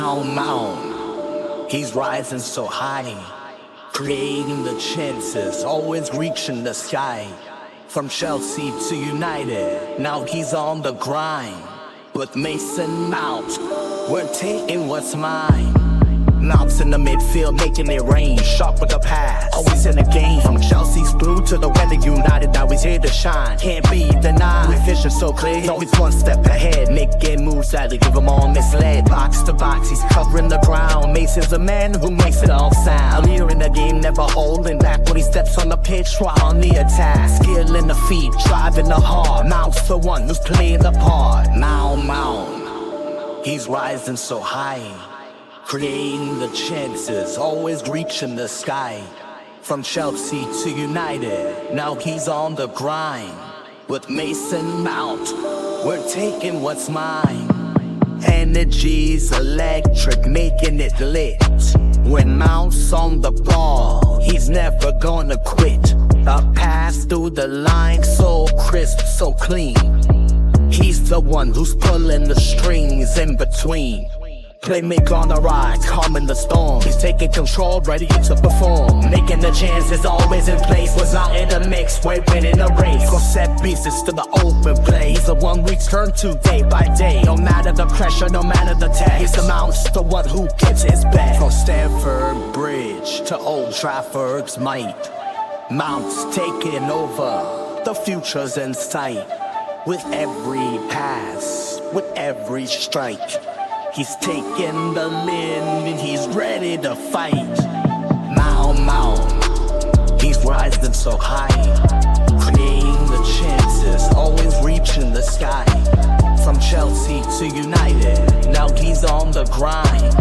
Mount, he's rising so high, creating the chances, always reaching the sky. From Chelsea to United, now he's on the grind. With Mason Mount, we're taking what's mine. Mount's in the midfield, making it rain. Sharp with the pass, always in the game. From Chelsea's blue to the weather United, now he's here to shine. Can't be denied, with vision so clear, always one step ahead. Making moves that give him all misled. Box to box, he's covering the ground. Mason's a man who makes it all sound. Leader in the game, never holding back when he steps on the pitch, right on the attack. Skill in the feet, driving the heart. Mount's the one who's playing the part. Mount, he's rising so high, creating the chances, always reaching the sky. From Chelsea to United, now he's on the grind. With Mason Mount, we're taking what's mine. Energy's electric, making it lit. When Mount's on the ball, he's never gonna quit. A pass through the line, so crisp, so clean. He's the one who's pulling the strings in between. Playmaker on the rise, calming the storm. He's taking control, ready to perform. Making the chances, always in place. Was not in the mix, we're winning the race. From set pieces to the open play, he's the one we turn to day by day. No matter the pressure, no matter the test, he's the Mount's the one who gets his best. From Stamford Bridge to Old Trafford's might, Mount's taking over, the future's in sight. With every pass, with every strike, he's taking the lead and he's ready to fight. Mount, he's rising so high, creating the chances, always reaching the sky. From Chelsea to United, now he's on the grind.